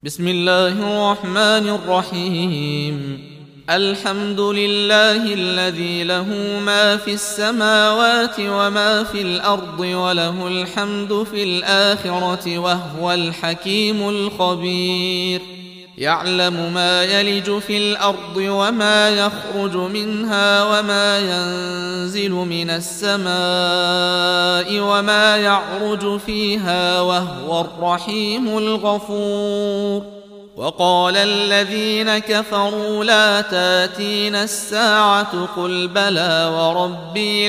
بسم الله الرحمن الرحيم. الحمد لله الذي له ما في السماوات وما في الأرض وله الحمد في الآخرة وهو الحكيم الخبير. يعلم ما يلج في الأرض وما يخرج منها وما ينزل من السماء وما يعرج فيها وهو الرحيم الغفور. وقال الذين كفروا لا تاتينا الساعة قل بلى وربي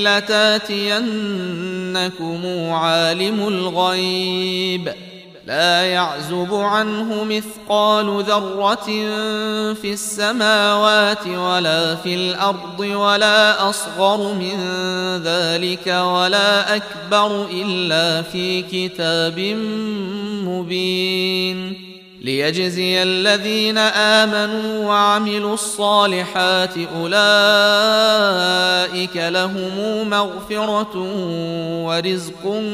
لتاتينكم عالم الغيب لا يعزب عنه مثقال ذرة في السماوات ولا في الأرض ولا أصغر من ذلك ولا أكبر إلا في كتاب مبين ليجزي الذين آمنوا وعملوا الصالحات أولئك لهم مغفرة ورزق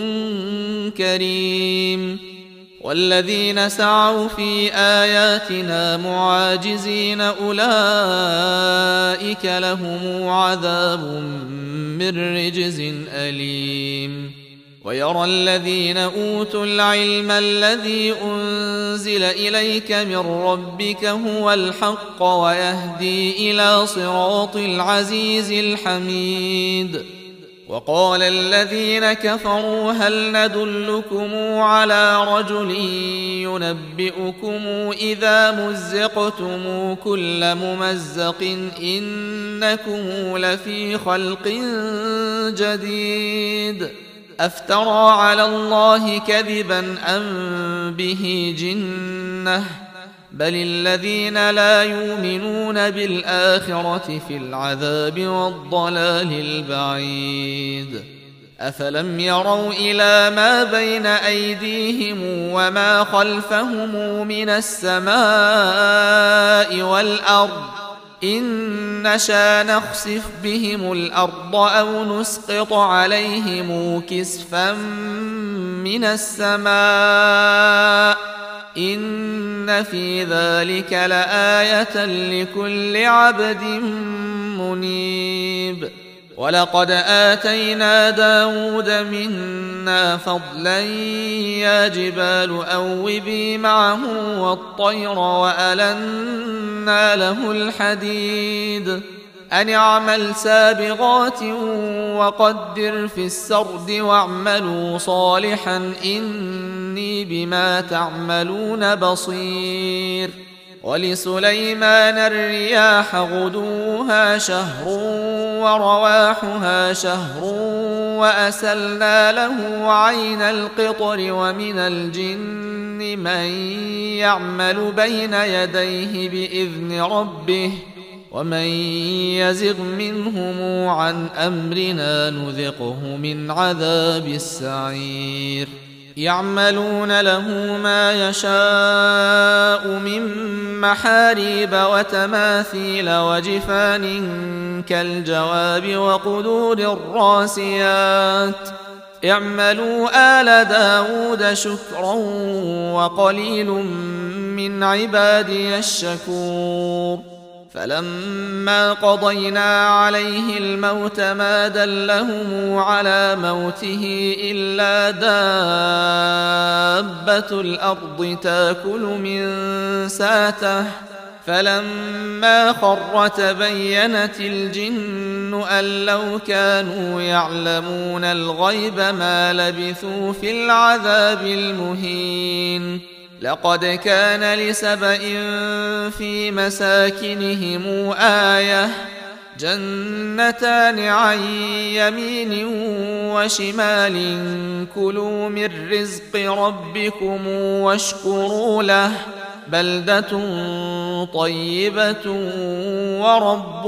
كريم. والذين سعوا في آياتنا معاجزين أولئك لهم عذاب من رجز أليم. ويرى الذين أوتوا العلم الذي أنزل إليك من ربك هو الحق ويهدي إلى صراط العزيز الحميد. وقال الذين كفروا هل ندلكم على رجل ينبئكم إذا مزقتم كل ممزق إنكم لفي خلق جديد أفترى على الله كذبا أم به جنة بل الذين لا يؤمنون بالآخرة في العذاب والضلال البعيد. أفلم يروا إلى ما بين أيديهم وما خلفهم من السماء والأرض إن نشأ نخسف بهم الأرض أو نسقط عليهم كسفا من السماء إن في ذلك لآية لكل عبد منيب. ولقد آتينا داود منا فضلا يا جبال أوبي معه والطير وألنا له الحديد أن اعمل سابغات وقدر في السرد واعملوا صالحا إني بما تعملون بصير. ولسليمان الرياح غدوها شهر ورواحها شهر وأسلنا له عين القطر ومن الجن من يعمل بين يديه بإذن ربه ومن يزغ منهم عن أمرنا نذقه من عذاب السعير. يعملون له ما يشاء من محاريب وتماثيل وجفان كالجواب وقدور الراسيات اعملوا آل داود شكرا وقليل من عبادي الشكور. فلما قضينا عليه الموت ما دلهم على موته إلا دابة الأرض تأكل من ساته فلما خر تبينت الجن أن لو كانوا يعلمون الغيب ما لبثوا في العذاب المهين. لقد كان لسبإ في مساكنهم آية جنتان عن يمين وشمال كلوا من رزق ربكم واشكروا له بلدة طيبة ورب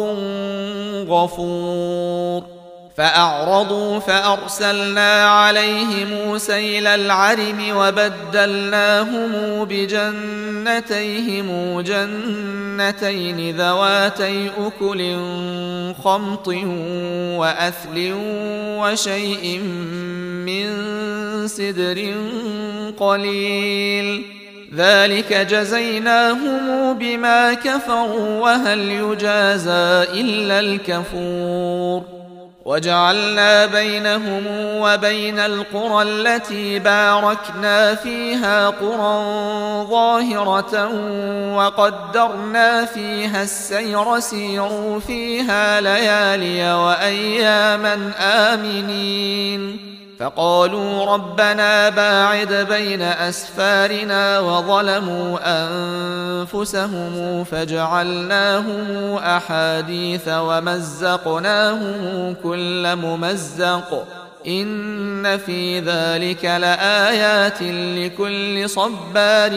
غفور. فأعرضوا فأرسلنا عليهم سيل العرم وبدلناهم بجنتيهم جنتين ذواتي أكل خمط وأثل وشيء من سدر قليل ذلك جزيناهم بما كفروا وهل يجازى إلا الكفور وجعلنا بينهم وبين القرى التي باركنا فيها قرى ظاهرة وقدرنا فيها السير سيروا فيها ليالي وأياما آمنين فقالوا ربنا باعد بين أسفارنا وظلموا أنفسهم فجعلناهم أحاديث ومزقناهم كل ممزق إن في ذلك لآيات لكل صبار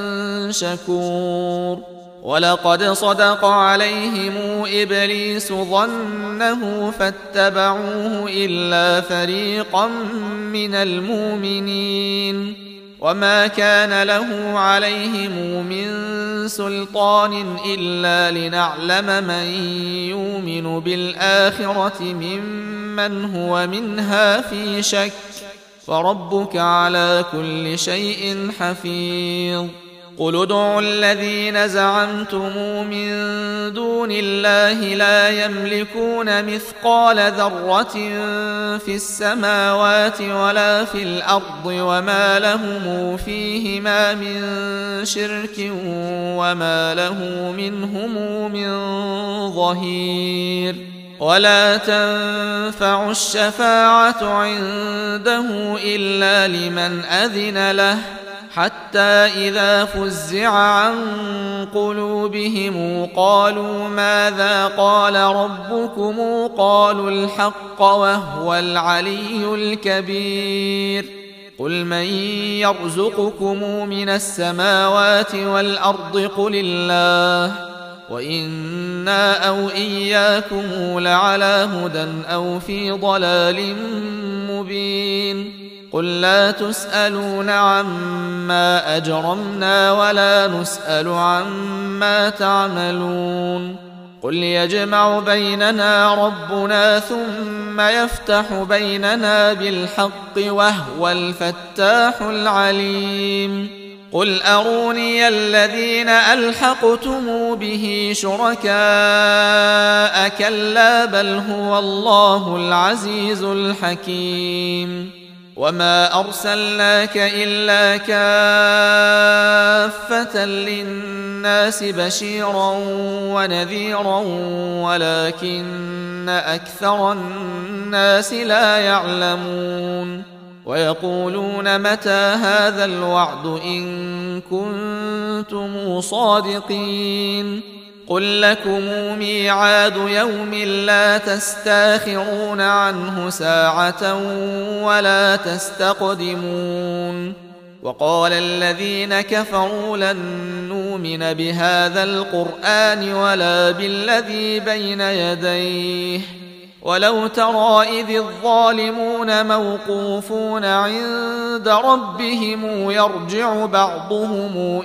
شكور ولقد صدق عليهم إبليس ظنه فاتبعوه إلا فريقا من المؤمنين وما كان له عليهم من سلطان إلا لنعلم من يؤمن بالآخرة ممن هو منها في شك فربك على كل شيء حفيظ قل ادعوا الذين زعمتم من دون الله لا يملكون مثقال ذرة في السماوات ولا في الأرض وما لهم فيهما من شرك وما له منهم من ظهير ولا تنفع الشفاعة عنده إلا لمن أذن له حتى إذا فزع عن قلوبهم قالوا ماذا قال ربكم قالوا الحق وهو العلي الكبير قل من يرزقكم من السماوات والأرض قل الله وإنا أو إياكم لعلى هدى أو في ضلال مبين قل لا تسألون عما أجرمنا ولا نسأل عما تعملون قل يجمع بيننا ربنا ثم يفتح بيننا بالحق وهو الفتاح العليم قل أروني الذين ألحقتم به شركاء كلا بل هو الله العزيز الحكيم وما أرسلناك إلا كافة للناس بشيرا ونذيرا ولكن أكثر الناس لا يعلمون ويقولون متى هذا الوعد إن كنتم صادقين قل لكم ميعاد يوم لا تستاخرون عنه ساعة ولا تستقدمون وقال الذين كفروا لن نؤمن بهذا القرآن ولا بالذي بين يديه ولو ترى إذ الظالمون موقوفون عند ربهم يرجع بعضهم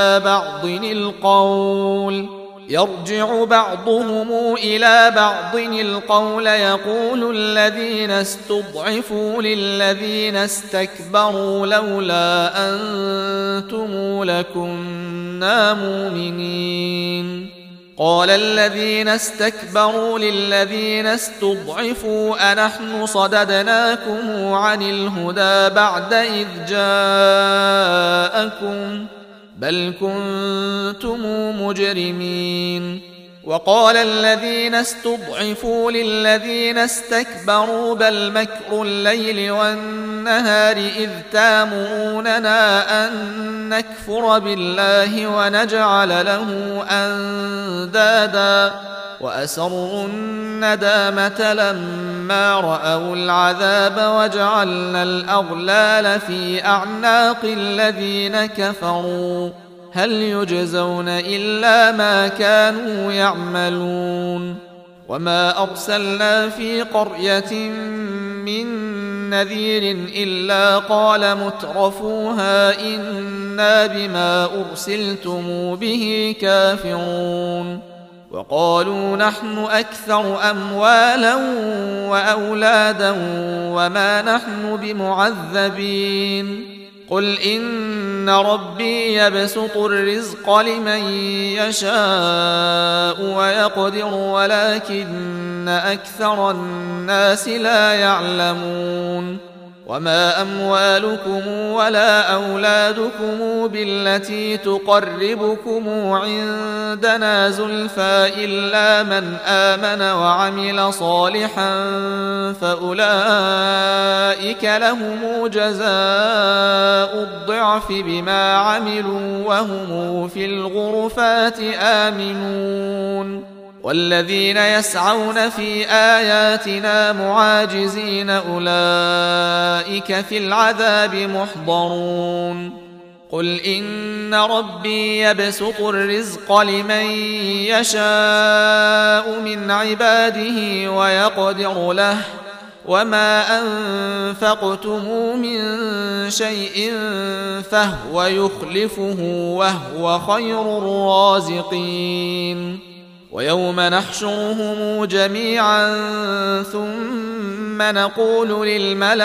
إلى بعض القول يقول الذين استضعفوا للذين استكبروا لولا أنتم لكنا مؤمنين قال الذين استكبروا للذين استضعفوا أنحن صددناكم عن الهدى بعد إذ جاءكم بل كنتم مجرمين وقال الذين استضعفوا للذين استكبروا بل مكر الليل والنهار إذ تامروننا أن نكفر بالله ونجعل له أندادا وأسروا الندامة لما رأوا العذاب وجعلنا الأغلال في أعناق الذين كفروا هل يجزون إلا ما كانوا يعملون وما أرسلنا في قرية من نذير إلا قال مترفوها إنا بما أرسلتم به كافرون وقالوا نحن أكثر أموالا وأولادا وما نحن بمعذبين قل إن ربي يبسط الرزق لمن يشاء ويقدر ولكن أكثر الناس لا يعلمون وما أموالكم ولا أولادكم بالتي تقربكم عندنا زلفى إلا من آمن وعمل صالحا فأولئك لهم جزاء الضعف بما عملوا وهم في الغرفات آمنون والذين يسعون في آياتنا معاجزين أولئك في العذاب محضرون قل إن ربي يبسط الرزق لمن يشاء من عباده ويقدر له وما أنفقتم من شيء فهو يخلفه وهو خير الرازقين ويوم نحشرهم جميعا ثم نقول للملائكة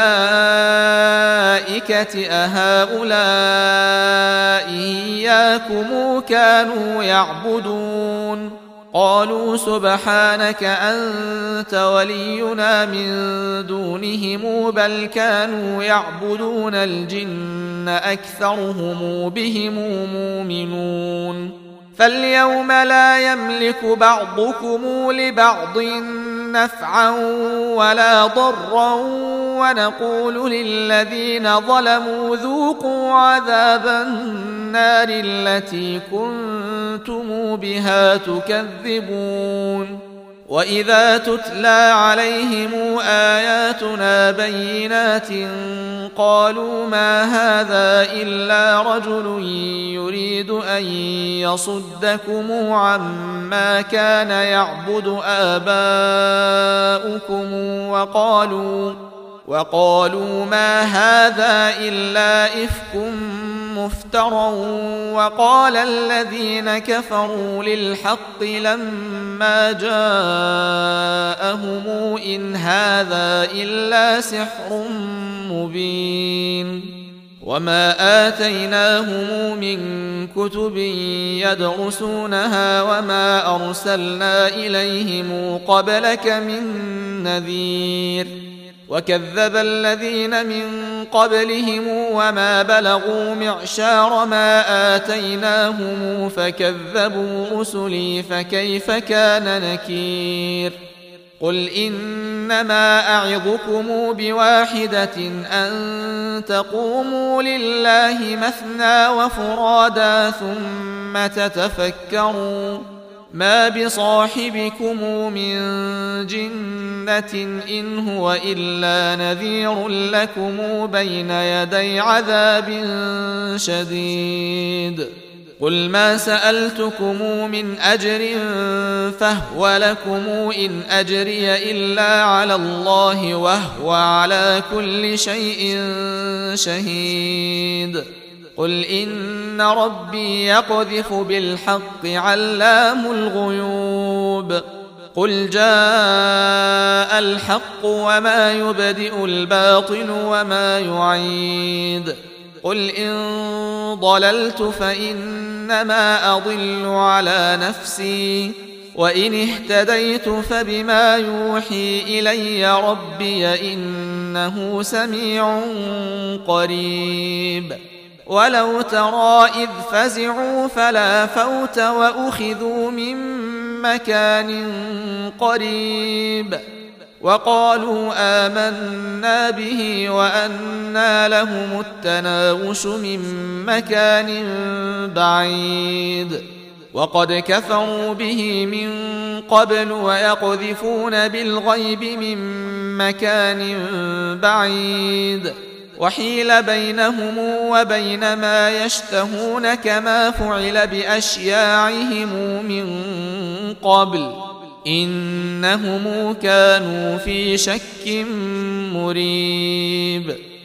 أهؤلاء إياكم كانوا يعبدون قالوا سبحانك أنت ولينا من دونهم بل كانوا يعبدون الجن أكثرهم بهم مؤمنون فاليوم لا يملك بعضكم لبعض نفعا ولا ضرا ونقول للذين ظلموا ذوقوا عذاب النار التي كنتم بها تكذبون وإذا تتلى عليهم آياتنا بينات قالوا ما هذا إلا رجل يريد أن يصدكم عما كان يعبد آباؤكم وقالوا ما هذا إلا إفك مفترى وقال الذين كفروا للحق لما جاءهم إن هذا إلا سحر مبين وما آتيناهم من كتب يدرسونها وما أرسلنا إليهم قبلك من نذير وكذب الذين من قبلهم وما بلغوا معشار ما آتيناهم فكذبوا رسلي فكيف كان نكير قل إنما أعظكم بواحدة أن تقوموا لله مثنى وفرادا ثم تتفكروا ما بصاحبكم من جنة إن هو إلا نذير لكم بين يدي عذاب شديد قل ما سألتكم من أجر فهو لكم إن أجري إلا على الله وهو على كل شيء شهيد قل إن ربي يقذف بالحق علام الغيوب قل جاء الحق وما يبدئ الباطل وما يعيد قل إن ضللت فإنما أضل على نفسي وإن اهتديت فبما يوحي إلي ربي إنه سميع قريب ولو ترى إذ فزعوا فلا فوت وأخذوا من مكان قريب وقالوا آمنا به وأنى لهم التناوش من مكان بعيد وقد كفروا به من قبل ويقذفون بالغيب من مكان بعيد وحيل بينهم وبين ما يشتهون كما فعل بأشياعهم من قبل إنهم كانوا في شك مريب